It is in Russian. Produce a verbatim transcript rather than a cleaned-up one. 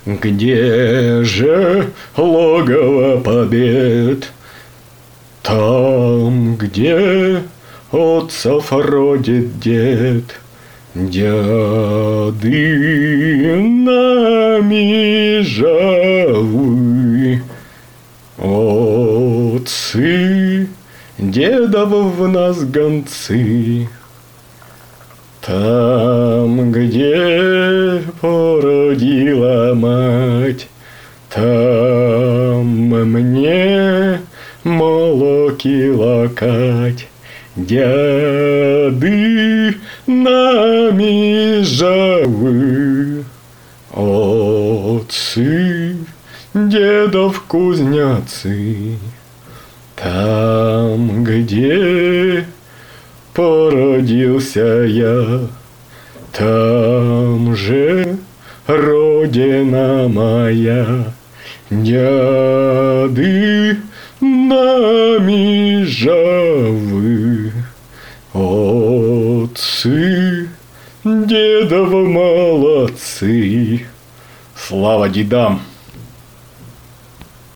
Где же логово побед? Там, где отцов родит дед. Дяды нами живы, отцы дедов в нас гонцы. Там, где породила мать, там мне молоки лакать. Дяды нами живы, отцы дедов кузнецы. Там, где породился я, там же родина моя. Дяды нами живы, отцы дедов молодцы. Слава дедам!